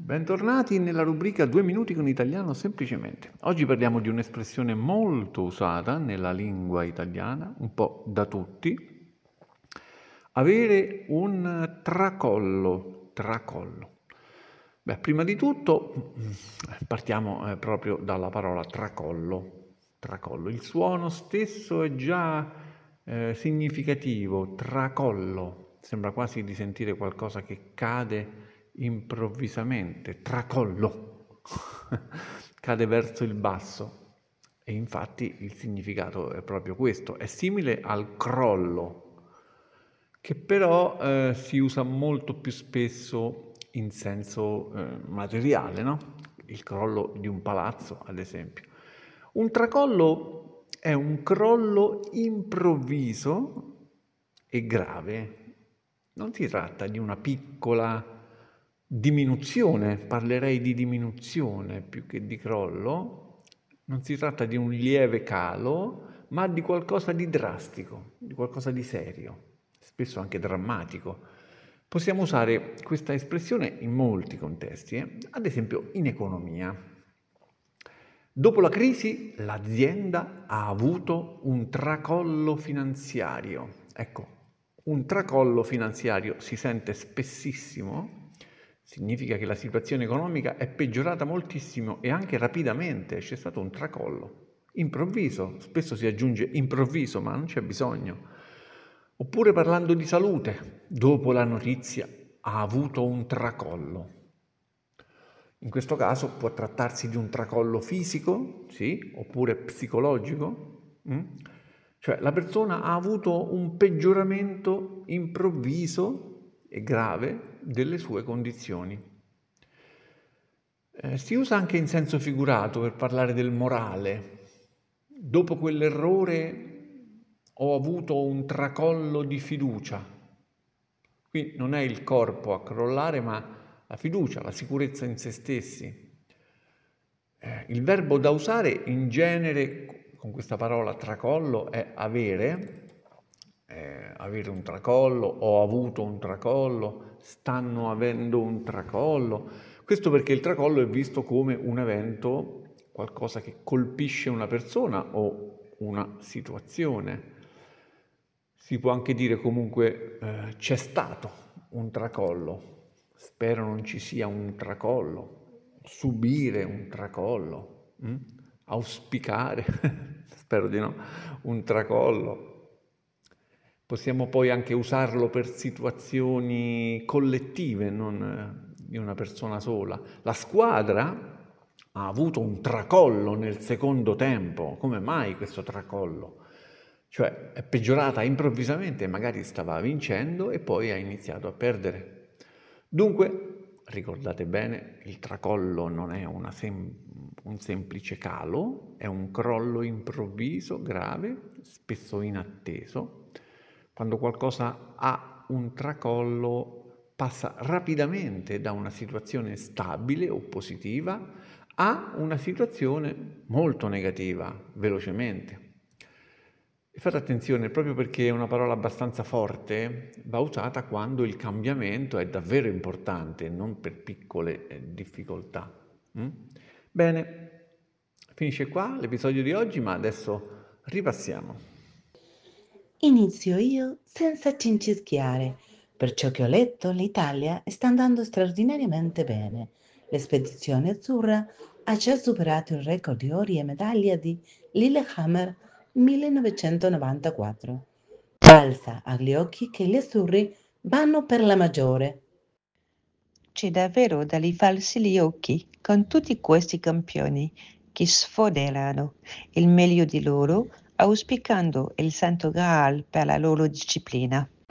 Bentornati nella rubrica 2 minuti con italiano semplicemente. Oggi parliamo di un'espressione molto usata nella lingua italiana, un po' da tutti. Avere un tracollo. Beh, prima di tutto partiamo proprio dalla parola tracollo. Tracollo. Il suono stesso è già significativo, tracollo. Sembra quasi di sentire qualcosa che cade improvvisamente, tracollo, cade verso il basso. E infatti il significato è proprio questo, è simile al crollo, che però si usa molto più spesso in senso materiale, no? Il crollo di un palazzo, ad esempio. Un tracollo è un crollo improvviso e grave. Non si tratta di una piccola diminuzione, parlerei di diminuzione più che di crollo. Non si tratta di un lieve calo, ma di qualcosa di drastico, di qualcosa di serio, spesso anche drammatico. Possiamo usare questa espressione in molti contesti, ad esempio in economia. Dopo la crisi l'azienda ha avuto un tracollo finanziario. Ecco, un tracollo finanziario si sente spessissimo, significa che la situazione economica è peggiorata moltissimo e anche rapidamente, c'è stato un tracollo. Improvviso, spesso si aggiunge improvviso, ma non c'è bisogno. Oppure parlando di salute, dopo la notizia ha avuto un tracollo. In questo caso può trattarsi di un tracollo fisico, sì, oppure psicologico. Cioè la persona ha avuto un peggioramento improvviso e grave delle sue condizioni. Si usa anche in senso figurato per parlare del morale. Dopo quell'errore ho avuto un tracollo di fiducia. Qui non è il corpo a crollare, ma la fiducia, la sicurezza in se stessi. Il verbo da usare in genere con questa parola tracollo è avere un tracollo, ho avuto un tracollo, stanno avendo un tracollo. Questo perché il tracollo è visto come un evento, qualcosa che colpisce una persona o una situazione. Si può anche dire comunque c'è stato un tracollo, spero non ci sia un tracollo, subire un tracollo, auspicare, spero di no, un tracollo. Possiamo poi anche usarlo per situazioni collettive, non di una persona sola. La squadra ha avuto un tracollo nel secondo tempo. Come mai questo tracollo? Cioè è peggiorata improvvisamente, magari stava vincendo e poi ha iniziato a perdere. Dunque, ricordate bene, il tracollo non è un semplice calo, è un crollo improvviso, grave, spesso inatteso. Quando qualcosa ha un tracollo passa rapidamente da una situazione stabile o positiva a una situazione molto negativa, velocemente. E fate attenzione, proprio perché è una parola abbastanza forte, va usata quando il cambiamento è davvero importante, non per piccole difficoltà. Bene, finisce qua l'episodio di oggi, ma adesso ripassiamo. Inizio io senza cincischiare. Per ciò che ho letto, l'Italia sta andando straordinariamente bene. L'espedizione azzurra ha già superato il record di ori e medaglia di Lillehammer 1994. Balza agli occhi che gli azzurri vanno per la maggiore. C'è davvero da rifarsi gli occhi con tutti questi campioni che sfoderano il meglio di loro, auspicando il santo Graal per la loro disciplina.